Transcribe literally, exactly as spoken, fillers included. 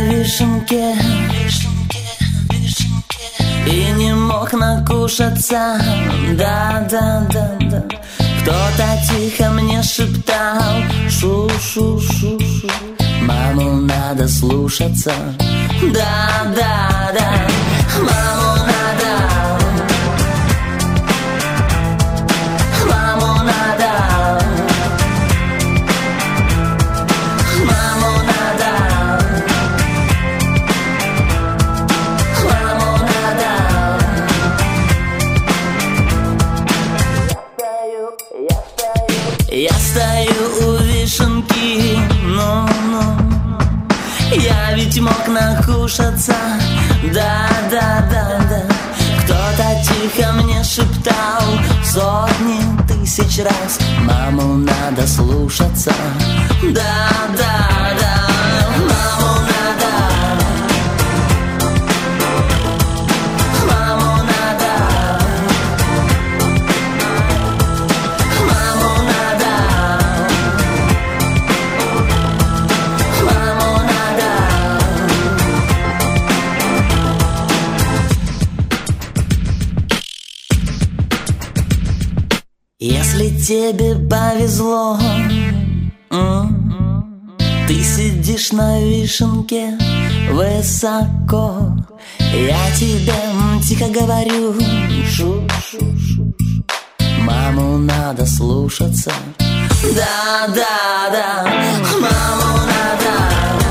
вишенке и не мог накушаться. Да, да, да, да. Кто-то тихо мне шептал: шу-шу-шу-шу, маму надо слушаться. Да, да, да, маму надо, маму надо, маму надо, маму надо. Я стою у вишенки, ну, ну, я ведь мог накушаться. Да, да, да, да. Кто-то тихо мне шептал сотни тысяч раз: маму надо слушаться. Да, да, да, маму надо, маму надо, маму надо, маму надо. Если тебе повезло, ты сидишь на вишенке высоко, я тебе тихо говорю: шу-шу-шу, маму надо слушаться. Да, да, да, маму надо.